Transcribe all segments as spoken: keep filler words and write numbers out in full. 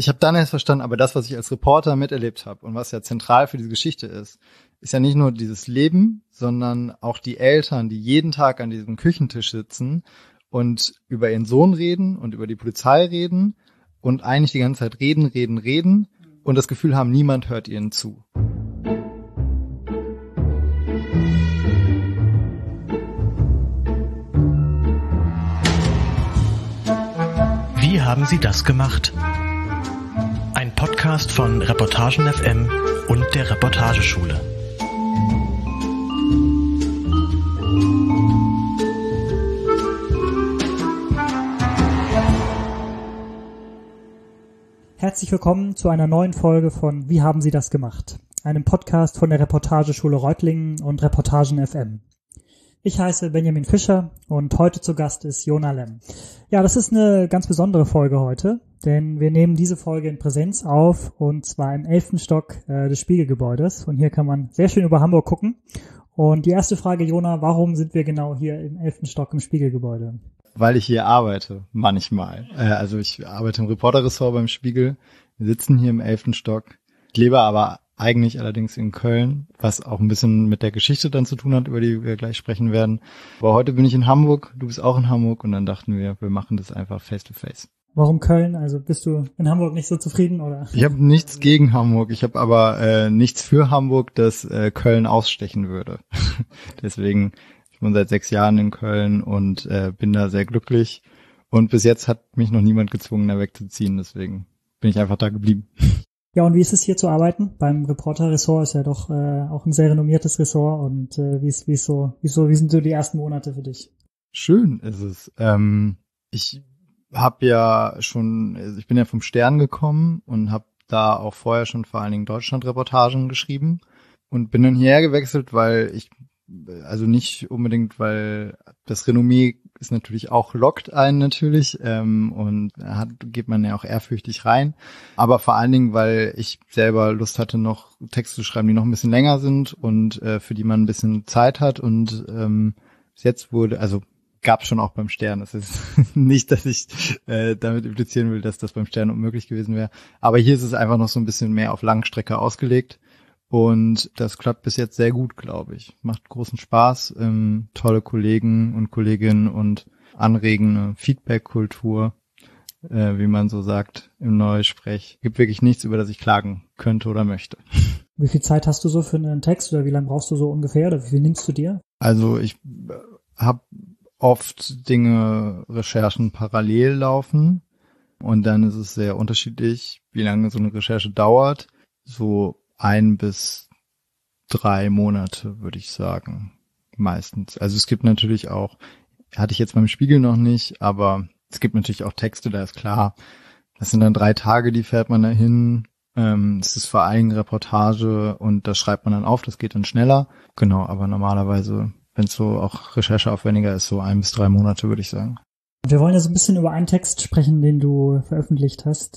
ich habe dann erst verstanden, aber das, was ich als Reporter miterlebt habe und was ja zentral für diese Geschichte ist, ist ja nicht nur dieses Leben, sondern auch die Eltern, die jeden Tag an diesem Küchentisch sitzen und über ihren Sohn reden und über die Polizei reden und eigentlich die ganze Zeit reden, reden, reden und das Gefühl haben, niemand hört ihnen zu. Wie haben Sie das gemacht? Ein Podcast von Reportagen F M und der Reportageschule. Herzlich willkommen zu einer neuen Folge von Wie haben Sie das gemacht? Einem Podcast von der Reportageschule Reutlingen und Reportagen F M. Ich heiße Benjamin Fischer und heute zu Gast ist Jona Lemm. Ja, das ist eine ganz besondere Folge heute, denn wir nehmen diese Folge in Präsenz auf und zwar im elften Stock äh, des Spiegelgebäudes. Von hier kann man sehr schön über Hamburg gucken. Und die erste Frage, Jona, warum sind wir genau hier im elften Stock im Spiegelgebäude? Weil ich hier arbeite, manchmal. Äh, also ich arbeite im Reporterressort beim Spiegel. Wir sitzen hier im elften Stock. Ich lebe aber eigentlich allerdings in Köln, was auch ein bisschen mit der Geschichte dann zu tun hat, über die wir gleich sprechen werden. Aber heute bin ich in Hamburg, du bist auch in Hamburg und dann dachten wir, wir machen das einfach face to face. Warum Köln? Also bist du in Hamburg nicht so zufrieden, oder? Ich habe nichts gegen Hamburg, ich habe aber äh, nichts für Hamburg, das äh, Köln ausstechen würde. Deswegen, ich bin seit sechs Jahren in Köln und äh, bin da sehr glücklich. Und bis jetzt hat mich noch niemand gezwungen, da wegzuziehen, deswegen bin ich einfach da geblieben. Ja, und wie ist es hier zu arbeiten? Beim Reporter-Ressort ist ja doch äh, auch ein sehr renommiertes Ressort und äh, wie ist wie ist so wie so wie sind so die ersten Monate für dich? Schön ist es. Ähm, ich habe ja schon, also ich bin ja vom Stern gekommen und habe da auch vorher schon vor allen Dingen Deutschland-Reportagen geschrieben und bin dann hierher gewechselt, weil ich also nicht unbedingt, weil das Renommee ist natürlich auch, lockt einen natürlich ähm, und hat, geht man ja auch ehrfürchtig rein, aber vor allen Dingen, weil ich selber Lust hatte, noch Texte zu schreiben, die noch ein bisschen länger sind und äh, für die man ein bisschen Zeit hat und ähm, bis jetzt wurde, also gab es schon auch beim Stern, das ist nicht, dass ich äh, damit implizieren will, dass das beim Stern unmöglich gewesen wäre, aber hier ist es einfach noch so ein bisschen mehr auf Langstrecke ausgelegt. Und das klappt bis jetzt sehr gut, glaube ich. Macht großen Spaß, ähm, tolle Kollegen und Kolleginnen und anregende Feedback-Kultur, äh, wie man so sagt im Neusprech. Gibt wirklich nichts, über das ich klagen könnte oder möchte. Wie viel Zeit hast du so für einen Text oder wie lange brauchst du so ungefähr oder wie viel nimmst du dir? Also ich habe oft Dinge, Recherchen parallel laufen und dann ist es sehr unterschiedlich, wie lange so eine Recherche dauert. So ein bis drei Monate, würde ich sagen, meistens. Also es gibt natürlich auch, hatte ich jetzt beim Spiegel noch nicht, aber es gibt natürlich auch Texte, da ist klar, das sind dann drei Tage, die fährt man da hin. Ähm, es ist vor allem Reportage und das schreibt man dann auf, das geht dann schneller. Genau, aber normalerweise, wenn es so auch rechercheaufwendiger ist, so ein bis drei Monate, würde ich sagen. Wir wollen ja so ein bisschen über einen Text sprechen, den du veröffentlicht hast.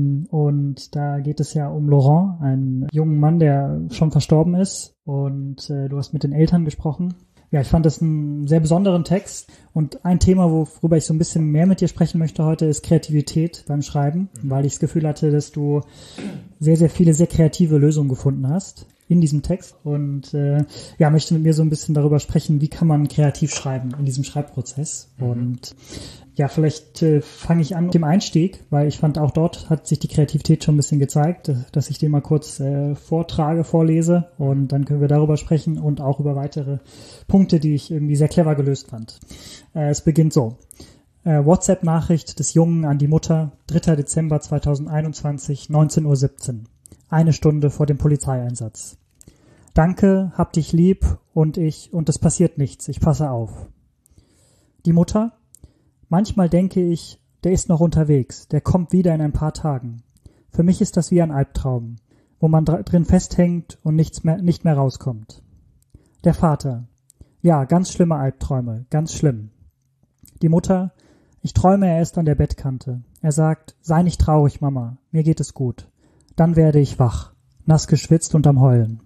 Und da geht es ja um Laurent, einen jungen Mann, der schon verstorben ist. Und du hast mit den Eltern gesprochen. Ja, ich fand das einen sehr besonderen Text. Und ein Thema, worüber ich so ein bisschen mehr mit dir sprechen möchte heute, ist Kreativität beim Schreiben. Weil ich das Gefühl hatte, dass du sehr, sehr viele sehr kreative Lösungen gefunden hast in diesem Text und äh, ja, möchte mit mir so ein bisschen darüber sprechen, wie kann man kreativ schreiben in diesem Schreibprozess. Mhm. Und ja, vielleicht äh, fange ich an mit dem Einstieg, weil ich fand, auch dort hat sich die Kreativität schon ein bisschen gezeigt, dass ich den mal kurz äh, vortrage, vorlese und dann können wir darüber sprechen und auch über weitere Punkte, die ich irgendwie sehr clever gelöst fand. Äh, es beginnt so. Äh, WhatsApp-Nachricht des Jungen an die Mutter, dritter Dezember zweitausendeinundzwanzig, neunzehn Uhr siebzehn. Eine Stunde vor dem Polizeieinsatz. Danke, hab dich lieb und ich, und es passiert nichts, ich passe auf. Die Mutter? Manchmal denke ich, der ist noch unterwegs, der kommt wieder in ein paar Tagen. Für mich ist das wie ein Albtraum, wo man drin festhängt und nichts mehr, nicht mehr rauskommt. Der Vater? Ja, ganz schlimme Albträume, ganz schlimm. Die Mutter? Ich träume, er ist an der Bettkante. Er sagt, sei nicht traurig, Mama, mir geht es gut. Dann werde ich wach, nass geschwitzt und am Heulen.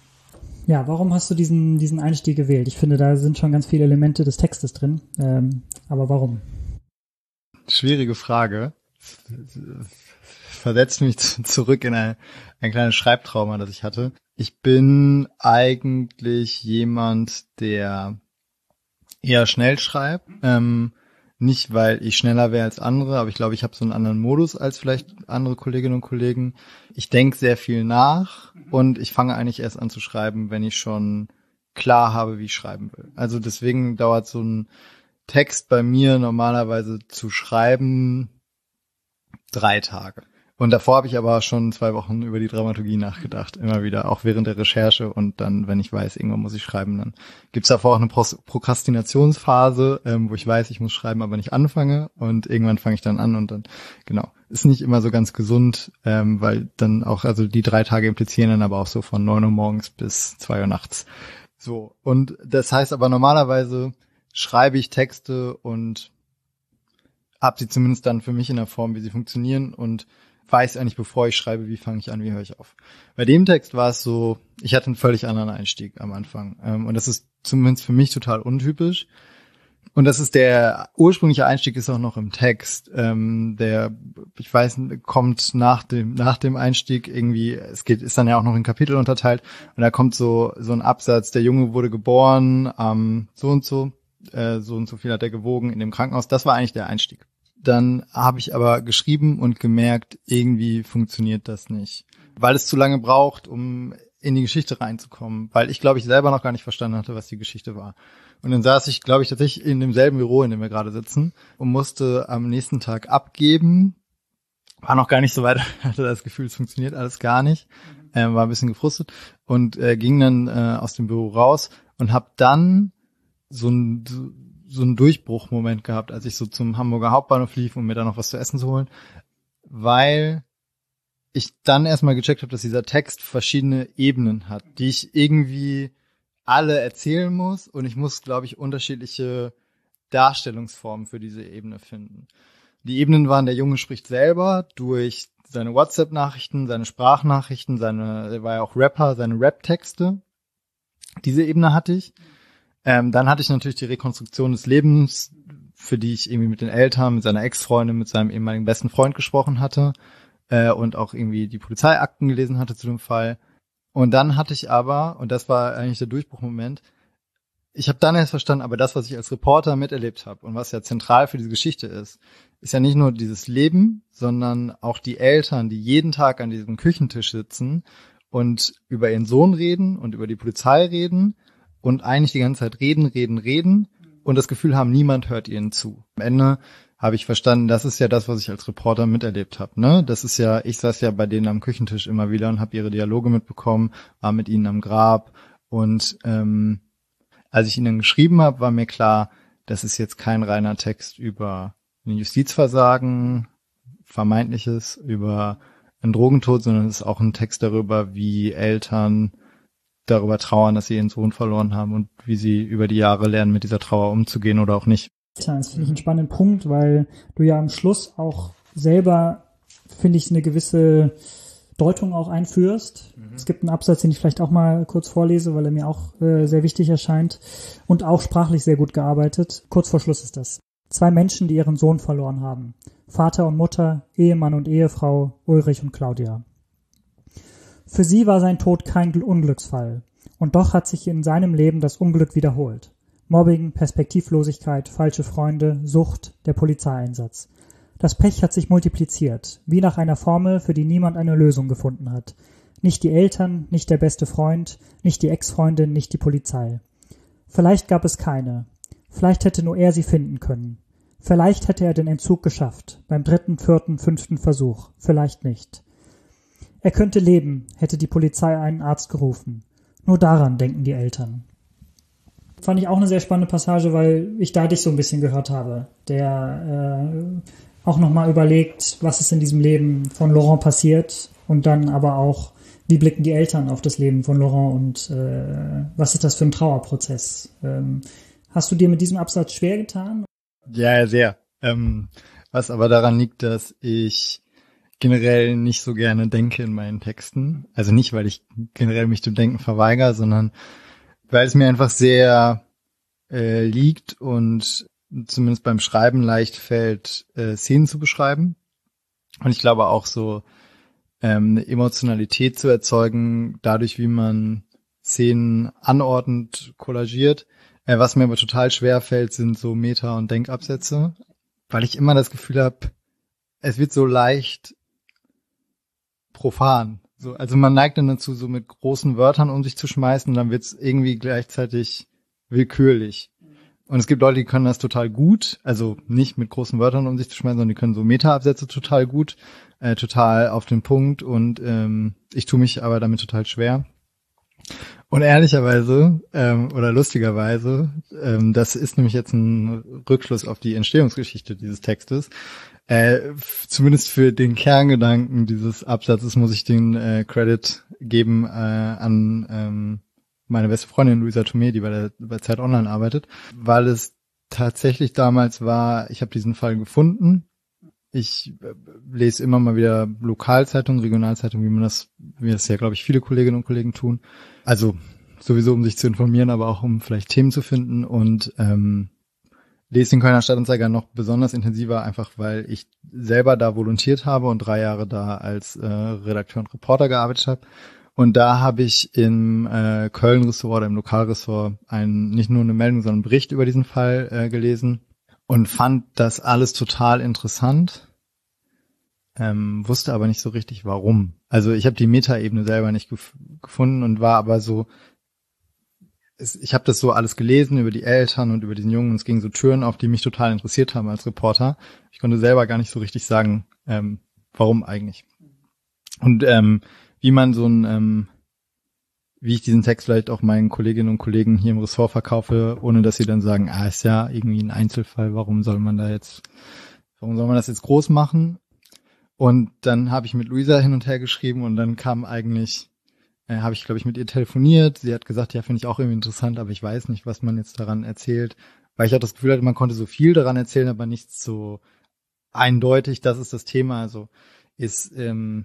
Ja, warum hast du diesen diesen Einstieg gewählt? Ich finde, da sind schon ganz viele Elemente des Textes drin. Ähm, aber warum? Schwierige Frage. versetzt mich zurück in ein, ein kleines Schreibtrauma, das ich hatte. Ich bin eigentlich jemand, der eher schnell schreibt. Ähm, nicht, weil ich schneller wäre als andere, aber ich glaube, ich habe so einen anderen Modus als vielleicht andere Kolleginnen und Kollegen. Ich denke sehr viel nach und ich fange eigentlich erst an zu schreiben, wenn ich schon klar habe, wie ich schreiben will. Also deswegen dauert so ein Text bei mir normalerweise zu schreiben drei Tage. Und davor habe ich aber schon zwei Wochen über die Dramaturgie nachgedacht, immer wieder, auch während der Recherche. Und dann, wenn ich weiß, irgendwann muss ich schreiben, dann gibt's davor auch eine Pro- Prokrastinationsphase, ähm, wo ich weiß, ich muss schreiben, aber nicht anfange. Und irgendwann fange ich dann an und dann, genau, ist nicht immer so ganz gesund, ähm, weil dann auch, also die drei Tage implizieren dann aber auch so von neun Uhr morgens bis zwei Uhr nachts. So, und das heißt aber normalerweise schreibe ich Texte und habe sie zumindest dann für mich in der Form, wie sie funktionieren und weiß eigentlich, bevor ich schreibe, wie fange ich an, wie höre ich auf. Bei dem Text war es so, ich hatte einen völlig anderen Einstieg am Anfang. Ähm, und das ist zumindest für mich total untypisch. Und das ist der ursprüngliche Einstieg ist auch noch im Text. Ähm, der, ich weiß, kommt nach dem nach dem Einstieg irgendwie, es geht, ist dann ja auch noch in Kapitel unterteilt. Und da kommt so so ein Absatz, der Junge wurde geboren, ähm, so und so, äh, so und so viel hat er gewogen in dem Krankenhaus. Das war eigentlich der Einstieg. Dann habe ich aber geschrieben und gemerkt, irgendwie funktioniert das nicht, weil es zu lange braucht, um in die Geschichte reinzukommen, weil ich, glaube ich, selber noch gar nicht verstanden hatte, was die Geschichte war. Und dann saß ich, glaube ich, tatsächlich in demselben Büro, in dem wir gerade sitzen und musste am nächsten Tag abgeben. War noch gar nicht so weit, hatte das Gefühl, es funktioniert alles gar nicht, äh, war ein bisschen gefrustet und äh, ging dann äh, aus dem Büro raus und habe dann so ein so, so einen Durchbruchmoment gehabt, als ich so zum Hamburger Hauptbahnhof lief, um mir da noch was zu essen zu holen, weil ich dann erstmal gecheckt habe, dass dieser Text verschiedene Ebenen hat, die ich irgendwie alle erzählen muss und ich muss, glaube ich, unterschiedliche Darstellungsformen für diese Ebene finden. Die Ebenen waren, der Junge spricht selber durch seine WhatsApp-Nachrichten, seine Sprachnachrichten, seine, er war ja auch Rapper, seine Rap-Texte. Diese Ebene hatte ich. Ähm, dann hatte ich natürlich die Rekonstruktion des Lebens, für die ich irgendwie mit den Eltern, mit seiner Ex-Freundin, mit seinem ehemaligen besten Freund gesprochen hatte äh, und auch irgendwie die Polizeiakten gelesen hatte zu dem Fall. Und dann hatte ich aber, und das war eigentlich der Durchbruchmoment, ich habe dann erst verstanden, aber das, was ich als Reporter miterlebt habe und was ja zentral für diese Geschichte ist, ist ja nicht nur dieses Leben, sondern auch die Eltern, die jeden Tag an diesem Küchentisch sitzen und über ihren Sohn reden und über die Polizei reden und eigentlich die ganze Zeit reden, reden, reden und das Gefühl haben, niemand hört ihnen zu. Am Ende habe ich verstanden, das ist ja das, was ich als Reporter miterlebt habe. Ne? Das ist ja, ich saß ja bei denen am Küchentisch immer wieder und habe ihre Dialoge mitbekommen, war mit ihnen am Grab und ähm, als ich ihnen geschrieben habe, war mir klar, das ist jetzt kein reiner Text über ein Justizversagen, vermeintliches, über einen Drogentod, sondern es ist auch ein Text darüber, wie Eltern darüber trauern, dass sie ihren Sohn verloren haben und wie sie über die Jahre lernen, mit dieser Trauer umzugehen oder auch nicht. Das finde ich einen spannenden Punkt, weil du ja am Schluss auch selber, finde ich, eine gewisse Deutung auch einführst. Mhm. Es gibt einen Absatz, den ich vielleicht auch mal kurz vorlese, weil er mir auch äh, sehr wichtig erscheint und auch sprachlich sehr gut gearbeitet. Kurz vor Schluss ist das. Zwei Menschen, die ihren Sohn verloren haben. Vater und Mutter, Ehemann und Ehefrau, Ulrich und Claudia. Für sie war sein Tod kein Unglücksfall. Und doch hat sich in seinem Leben das Unglück wiederholt. Mobbing, Perspektivlosigkeit, falsche Freunde, Sucht, der Polizeieinsatz. Das Pech hat sich multipliziert, wie nach einer Formel, für die niemand eine Lösung gefunden hat. Nicht die Eltern, nicht der beste Freund, nicht die Ex-Freundin, nicht die Polizei. Vielleicht gab es keine. Vielleicht hätte nur er sie finden können. Vielleicht hätte er den Entzug geschafft, beim dritten, vierten, fünften Versuch. Vielleicht nicht. Er könnte leben, hätte die Polizei einen Arzt gerufen. Nur daran denken die Eltern. Fand ich auch eine sehr spannende Passage, weil ich da dich so ein bisschen gehört habe, der äh, auch nochmal überlegt, was ist in diesem Leben von Laurent passiert und dann aber auch, wie blicken die Eltern auf das Leben von Laurent und äh, was ist das für ein Trauerprozess? Ähm, hast du dir mit diesem Absatz schwer getan? Ja, sehr. Ähm, was aber daran liegt, dass ich generell nicht so gerne denke in meinen Texten. Also nicht, weil ich generell mich dem Denken verweigere, sondern weil es mir einfach sehr äh, liegt und zumindest beim Schreiben leicht fällt, äh, Szenen zu beschreiben. Und ich glaube auch so ähm, eine Emotionalität zu erzeugen, dadurch, wie man Szenen anordnet, kollagiert. Äh, was mir aber total schwer fällt, sind so Meta- und Denkabsätze, weil ich immer das Gefühl habe, es wird so leicht profan. So, also man neigt dann dazu, so mit großen Wörtern um sich zu schmeißen, und dann wird es irgendwie gleichzeitig willkürlich. Und es gibt Leute, die können das total gut, also nicht mit großen Wörtern um sich zu schmeißen, sondern die können so Meta-Absätze total gut, äh, total auf den Punkt, und ähm, ich tue mich aber damit total schwer. Und ehrlicherweise, ähm, oder lustigerweise, ähm, das ist nämlich jetzt ein Rückschluss auf die Entstehungsgeschichte dieses Textes. Äh, f- zumindest für den Kerngedanken dieses Absatzes muss ich den äh, Credit geben äh, an ähm, meine beste Freundin Luisa Thomé, die bei der bei Zeit Online arbeitet, weil es tatsächlich damals war, ich habe diesen Fall gefunden. Ich äh, lese immer mal wieder Lokalzeitungen, Regionalzeitungen, wie man das, wie das ja, glaube ich, viele Kolleginnen und Kollegen tun. Also sowieso, um sich zu informieren, aber auch um vielleicht Themen zu finden, und ähm, lese den Kölner Stadtanzeiger noch besonders intensiver, einfach weil ich selber da volontiert habe und drei Jahre da als äh, Redakteur und Reporter gearbeitet habe. Und da habe ich im äh, Köln-Ressort oder im Lokalressort ein, nicht nur eine Meldung, sondern einen Bericht über diesen Fall äh, gelesen und fand das alles total interessant, ähm, wusste aber nicht so richtig, warum. Also ich habe die Metaebene selber nicht gef- gefunden und war aber so, es, ich habe das so alles gelesen über die Eltern und über diesen Jungen, und es ging so Türen auf, die mich total interessiert haben als Reporter. Ich konnte selber gar nicht so richtig sagen, ähm, warum eigentlich. Und ähm, wie man so ein, ähm, wie ich diesen Text vielleicht auch meinen Kolleginnen und Kollegen hier im Ressort verkaufe, ohne dass sie dann sagen, ah, ist ja irgendwie ein Einzelfall, warum soll man da jetzt, warum soll man das jetzt groß machen? Und dann habe ich mit Luisa hin und her geschrieben, und dann kam eigentlich, äh, habe ich, glaube ich, mit ihr telefoniert. Sie hat gesagt, ja, finde ich auch irgendwie interessant, aber ich weiß nicht, was man jetzt daran erzählt. Weil ich auch das Gefühl hatte, man konnte so viel daran erzählen, aber nichts so eindeutig, das ist das Thema. Also ist ähm,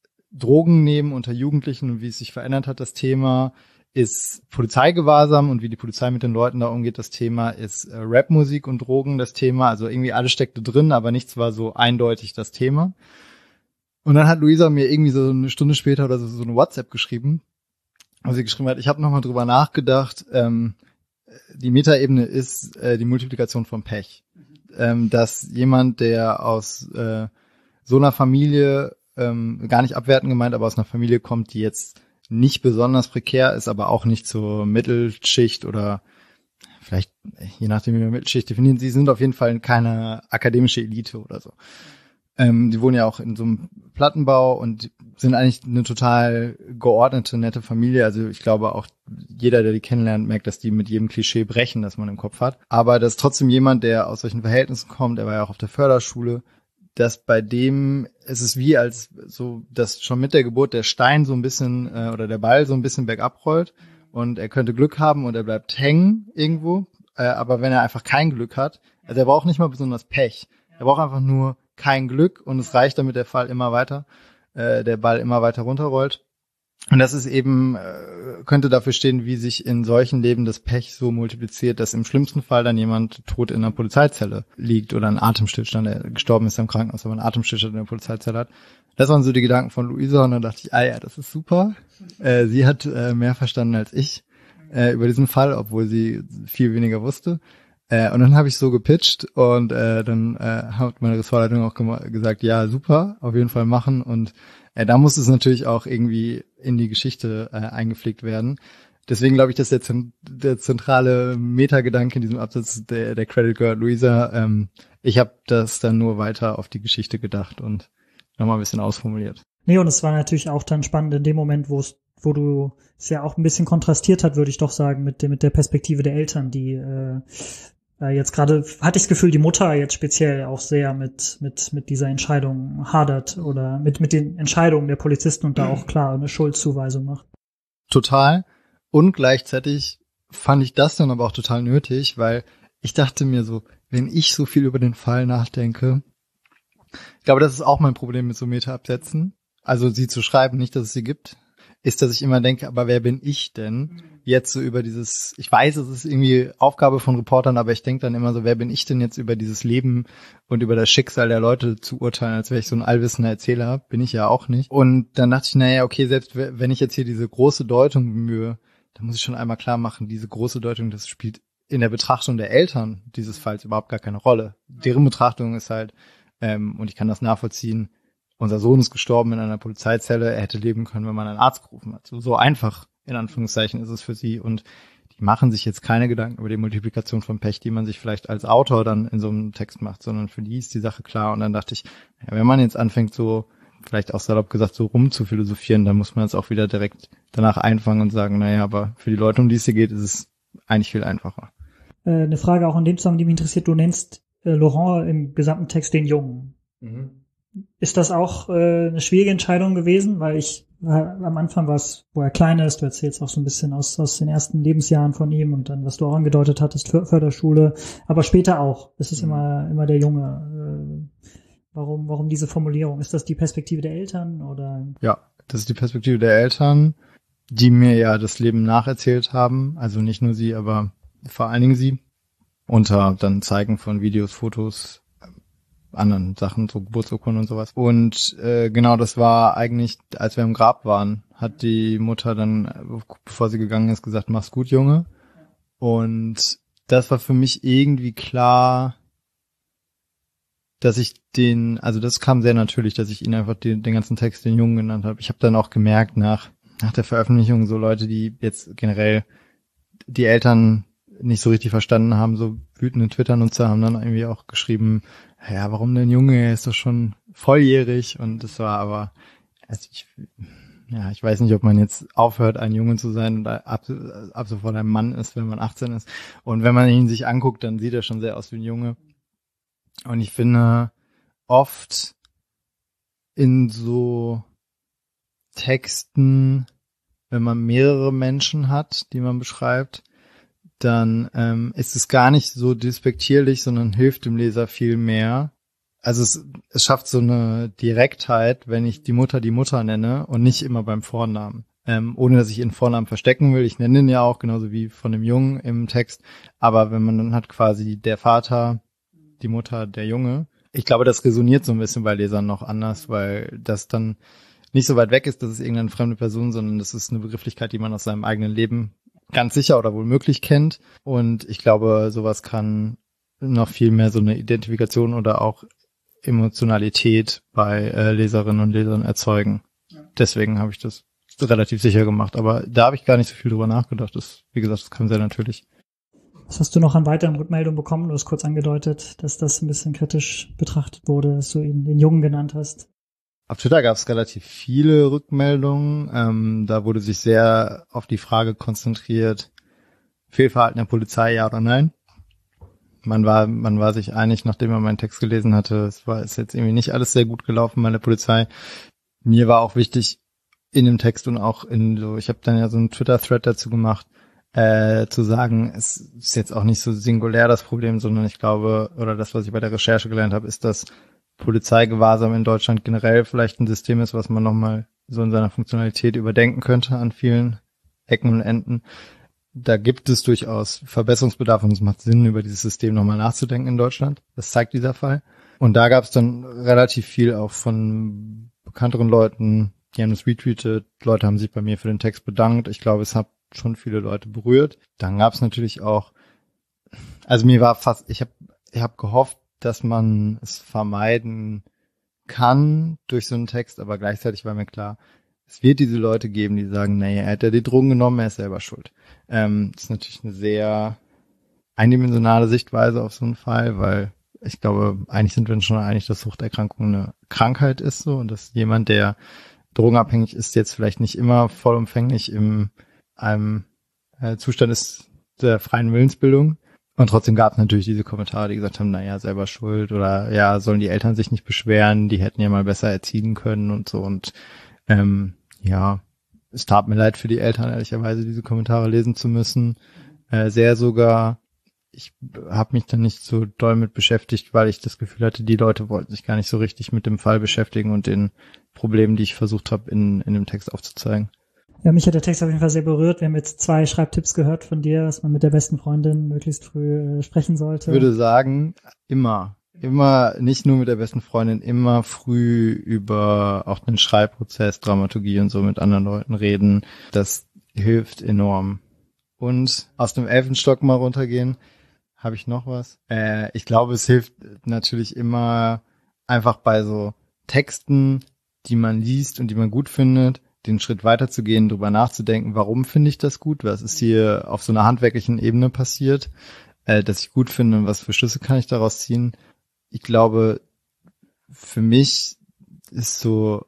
Drogen nehmen unter Jugendlichen und wie es sich verändert hat, das Thema. Ist Polizeigewahrsam und wie die Polizei mit den Leuten da umgeht, das Thema. Ist äh, Rapmusik und Drogen das Thema. Also irgendwie alles steckte drin, aber nichts war so eindeutig das Thema. Und dann hat Luisa mir irgendwie so eine Stunde später oder so, so eine WhatsApp geschrieben, wo sie geschrieben hat, ich habe nochmal drüber nachgedacht, ähm, die Metaebene ist äh, die Multiplikation von Pech. Ähm, dass jemand, der aus äh, so einer Familie, ähm, gar nicht abwertend gemeint, aber aus einer Familie kommt, die jetzt nicht besonders prekär ist, aber auch nicht zur Mittelschicht oder vielleicht, je nachdem wie man Mittelschicht definiert, sie sind auf jeden Fall keine akademische Elite oder so. Ähm, die wohnen ja auch in so einem Plattenbau und sind eigentlich eine total geordnete, nette Familie. Also ich glaube auch jeder, der die kennenlernt, merkt, dass die mit jedem Klischee brechen, das man im Kopf hat. Aber das ist trotzdem jemand, der aus solchen Verhältnissen kommt, der war ja auch auf der Förderschule, dass bei dem, es ist wie als so, dass schon mit der Geburt der Stein so ein bisschen äh, oder der Ball so ein bisschen bergab rollt und er könnte Glück haben und er bleibt hängen irgendwo. Äh, aber wenn er einfach kein Glück hat, also er braucht nicht mal besonders Pech. Er braucht einfach nur kein Glück und es reicht, damit der Fall immer weiter, äh, der Ball immer weiter runterrollt. Und das ist eben, äh, könnte dafür stehen, wie sich in solchen Leben das Pech so multipliziert, dass im schlimmsten Fall dann jemand tot in einer Polizeizelle liegt oder ein Atemstillstand, der gestorben ist im Krankenhaus, aber einen Atemstillstand in der Polizeizelle hat. Das waren so die Gedanken von Luisa und dann dachte ich, ah ja, das ist super. Äh, sie hat äh, mehr verstanden als ich äh, über diesen Fall, obwohl sie viel weniger wusste. Äh, und dann habe ich so gepitcht und äh, dann äh, hat meine Ressortleitung auch gem- gesagt, ja, super, auf jeden Fall machen. Und äh, da muss es natürlich auch irgendwie in die Geschichte äh, eingepflegt werden. Deswegen glaube ich, dass der, zent- der zentrale Metagedanke in diesem Absatz, der, der Credit gehört Luisa. Ähm, ich habe das dann nur weiter auf die Geschichte gedacht und nochmal ein bisschen ausformuliert. Nee, und es war natürlich auch dann spannend in dem Moment, wo es, wo du es ja auch ein bisschen kontrastiert hat, würde ich doch sagen, mit der, mit der Perspektive der Eltern, die äh, jetzt gerade, hatte ich das Gefühl, die Mutter jetzt speziell auch sehr mit mit mit dieser Entscheidung hadert oder mit mit den Entscheidungen der Polizisten und da auch klar eine Schuldzuweisung macht. Total. Und gleichzeitig fand ich das dann aber auch total nötig, weil ich dachte mir so, wenn ich so viel über den Fall nachdenke, ich glaube, das ist auch mein Problem mit so Meta-Absätzen, also sie zu schreiben, nicht, dass es sie gibt, ist, dass ich immer denke, aber wer bin ich denn jetzt so über dieses, ich weiß, es ist irgendwie Aufgabe von Reportern, aber ich denke dann immer so, wer bin ich denn jetzt über dieses Leben und über das Schicksal der Leute zu urteilen, als wäre ich so ein allwissender Erzähler, bin ich ja auch nicht. Und dann dachte ich, naja, okay, selbst wenn ich jetzt hier diese große Deutung bemühe, dann muss ich schon einmal klar machen, diese große Deutung, das spielt in der Betrachtung der Eltern dieses Falls überhaupt gar keine Rolle. Deren Betrachtung ist halt, ähm, und ich kann das nachvollziehen, unser Sohn ist gestorben in einer Polizeizelle, er hätte leben können, wenn man einen Arzt gerufen hat. So, so einfach, in Anführungszeichen, ist es für sie. Und die machen sich jetzt keine Gedanken über die Multiplikation von Pech, die man sich vielleicht als Autor dann in so einem Text macht, sondern für die ist die Sache klar. Und dann dachte ich, ja, wenn man jetzt anfängt, so, vielleicht auch salopp gesagt, so rum zu philosophieren, dann muss man es auch wieder direkt danach einfangen und sagen, naja, aber für die Leute, um die es hier geht, ist es eigentlich viel einfacher. Eine Frage auch in dem Zusammenhang, die mich interessiert, du nennst äh, Laurent im gesamten Text den Jungen. Mhm. Ist das auch äh, eine schwierige Entscheidung gewesen? Weil ich, äh, am Anfang war es, wo er klein ist, du erzählst auch so ein bisschen aus, aus den ersten Lebensjahren von ihm und dann, was du auch angedeutet hattest, Förderschule, aber später auch. Es ist mhm. immer, immer der Junge. Äh, warum, warum diese Formulierung? Ist das die Perspektive der Eltern oder? Ja, das ist die Perspektive der Eltern, die mir ja das Leben nacherzählt haben. Also nicht nur sie, aber vor allen Dingen sie, unter dann Zeigen von Videos, Fotos, anderen Sachen, so Geburtsurkunden und sowas. Und äh, genau, das war eigentlich, als wir im Grab waren, hat die Mutter dann, bevor sie gegangen ist, gesagt, mach's gut, Junge. Und das war für mich irgendwie klar, dass ich den, also das kam sehr natürlich, dass ich ihn einfach den, den ganzen Text den Jungen genannt habe. Ich habe dann auch gemerkt, nach nach der Veröffentlichung, so Leute, die jetzt generell die Eltern nicht so richtig verstanden haben, so wütende Twitter-Nutzer haben dann irgendwie auch geschrieben, ja, warum denn Junge, er ist doch schon volljährig. Und das war aber, also ich, ja, ich weiß nicht, ob man jetzt aufhört, ein Junge zu sein oder ab, ab sofort ein Mann ist, wenn man achtzehn ist. Und wenn man ihn sich anguckt, dann sieht er schon sehr aus wie ein Junge. Und ich finde, oft in so Texten, wenn man mehrere Menschen hat, die man beschreibt, dann ähm, ist es gar nicht so despektierlich, sondern hilft dem Leser viel mehr. Also es, es schafft so eine Direktheit, wenn ich die Mutter die Mutter nenne und nicht immer beim Vornamen. Ähm, ohne dass ich ihren Vornamen verstecken will. Ich nenne ihn ja auch, genauso wie von dem Jungen im Text. Aber wenn man dann hat quasi der Vater, die Mutter, der Junge. Ich glaube, das resoniert so ein bisschen bei Lesern noch anders, weil das dann nicht so weit weg ist, dass es irgendeine fremde Person, sondern das ist eine Begrifflichkeit, die man aus seinem eigenen Leben ganz sicher oder wohl möglich kennt. Und ich glaube, sowas kann noch viel mehr so eine Identifikation oder auch Emotionalität bei äh, Leserinnen und Lesern erzeugen. Ja. Deswegen habe ich das relativ sicher gemacht. Aber da habe ich gar nicht so viel drüber nachgedacht. Das, wie gesagt, das kam sehr natürlich. Was hast du noch an weiteren Rückmeldungen bekommen? Du hast kurz angedeutet, dass das ein bisschen kritisch betrachtet wurde, dass du ihn den Jungen genannt hast. Auf Twitter gab es relativ viele Rückmeldungen. Ähm, da wurde sich sehr auf die Frage konzentriert, Fehlverhalten der Polizei, ja oder nein. Man war, man war sich einig, nachdem man meinen Text gelesen hatte, es war, ist jetzt irgendwie nicht alles sehr gut gelaufen bei der Polizei. Mir war auch wichtig in dem Text und auch in so, ich habe dann ja so einen Twitter-Thread dazu gemacht, äh, zu sagen, es ist jetzt auch nicht so singulär das Problem, sondern ich glaube, oder das, was ich bei der Recherche gelernt habe, ist, dass Polizeigewahrsam in Deutschland generell vielleicht ein System ist, was man nochmal so in seiner Funktionalität überdenken könnte an vielen Ecken und Enden. Da gibt es durchaus Verbesserungsbedarf und es macht Sinn, über dieses System nochmal nachzudenken in Deutschland. Das zeigt dieser Fall. Und da gab es dann relativ viel auch von bekannteren Leuten, die haben es retweetet. Leute haben sich bei mir für den Text bedankt. Ich glaube, es hat schon viele Leute berührt. Dann gab es natürlich auch, also mir war fast, ich habe ich hab gehofft, dass man es vermeiden kann durch so einen Text, aber gleichzeitig war mir klar, es wird diese Leute geben, die sagen, naja, er hat ja die Drogen genommen, er ist selber schuld. Ähm, das ist natürlich eine sehr eindimensionale Sichtweise auf so einen Fall, weil ich glaube, eigentlich sind wir uns schon einig, dass Suchterkrankung eine Krankheit ist so und dass jemand, der drogenabhängig ist, jetzt vielleicht nicht immer vollumfänglich in einem äh, Zustand ist der freien Willensbildung. Und trotzdem gab es natürlich diese Kommentare, die gesagt haben, naja, selber schuld oder ja, sollen die Eltern sich nicht beschweren, die hätten ja mal besser erziehen können und so. Und ähm, ja, es tat mir leid für die Eltern, ehrlicherweise diese Kommentare lesen zu müssen. Äh, sehr sogar, ich habe mich dann nicht so doll mit beschäftigt, weil ich das Gefühl hatte, die Leute wollten sich gar nicht so richtig mit dem Fall beschäftigen und den Problemen, die ich versucht habe, in in dem Text aufzuzeigen. Ja, mich hat der Text auf jeden Fall sehr berührt. Wir haben jetzt zwei Schreibtipps gehört von dir, dass man mit der besten Freundin möglichst früh äh, sprechen sollte. Ich würde sagen, immer. Immer, nicht nur mit der besten Freundin, immer früh über auch den Schreibprozess, Dramaturgie und so mit anderen Leuten reden. Das hilft enorm. Und aus dem Elfenstock mal runtergehen. Habe ich noch was? Äh, ich glaube, es hilft natürlich immer einfach bei so Texten, die man liest und die man gut findet, den Schritt weiterzugehen, drüber nachzudenken, warum finde ich das gut? Was ist hier auf so einer handwerklichen Ebene passiert, äh, dass ich gut finde und was für Schlüsse kann ich daraus ziehen? Ich glaube, für mich ist so,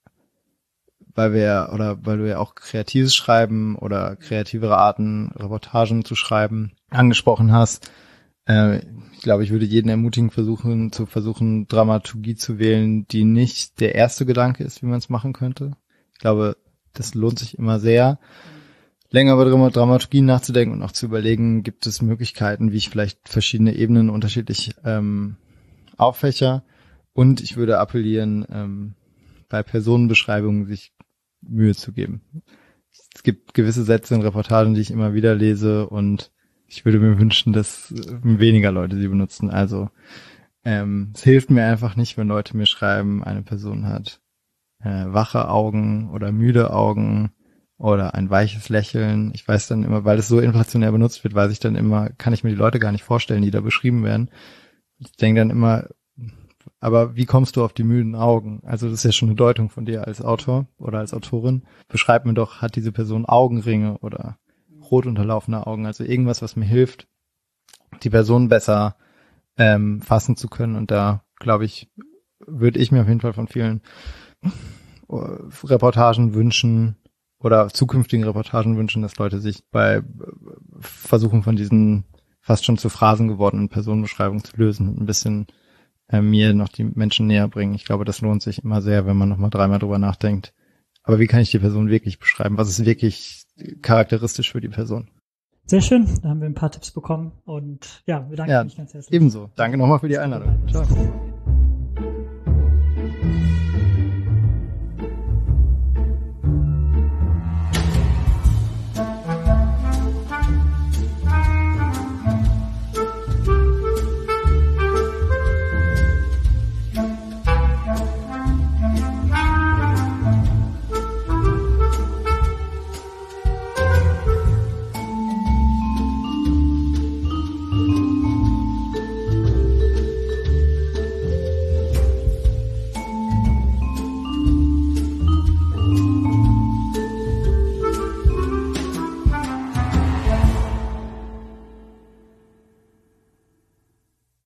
weil wir, oder weil du ja auch kreatives Schreiben oder kreativere Arten, Reportagen zu schreiben, angesprochen hast, äh, ich glaube, ich würde jeden ermutigen, versuchen, zu versuchen, Dramaturgie zu wählen, die nicht der erste Gedanke ist, wie man es machen könnte. Ich glaube, das lohnt sich immer sehr, länger über Dramaturgie nachzudenken und auch zu überlegen, gibt es Möglichkeiten, wie ich vielleicht verschiedene Ebenen unterschiedlich ähm, auffächer. Und ich würde appellieren, ähm, bei Personenbeschreibungen sich Mühe zu geben. Es gibt gewisse Sätze in Reportagen, die ich immer wieder lese, und ich würde mir wünschen, dass weniger Leute sie benutzen. Also ähm, es hilft mir einfach nicht, wenn Leute mir schreiben, eine Person hat äh, wache Augen oder müde Augen oder ein weiches Lächeln. Ich weiß dann immer, weil es so inflationär benutzt wird, weiß ich dann immer, kann ich mir die Leute gar nicht vorstellen, die da beschrieben werden. Ich denke dann immer, aber wie kommst du auf die müden Augen? Also das ist ja schon eine Deutung von dir als Autor oder als Autorin. Beschreib mir doch, hat diese Person Augenringe oder rot unterlaufene Augen? Also irgendwas, was mir hilft, die Person besser ähm, fassen zu können. Und da, glaube ich, würde ich mir auf jeden Fall von vielen Reportagen wünschen oder zukünftigen Reportagen wünschen, dass Leute sich bei Versuchen von diesen fast schon zu Phrasen gewordenen Personenbeschreibungen zu lösen und ein bisschen äh, mir noch die Menschen näher bringen. Ich glaube, das lohnt sich immer sehr, wenn man nochmal dreimal drüber nachdenkt. Aber wie kann ich die Person wirklich beschreiben? Was ist wirklich charakteristisch für die Person? Sehr schön, da haben wir ein paar Tipps bekommen und ja, wir danken ja, mich ganz herzlich. Ebenso. Danke nochmal für die Einladung. Ciao.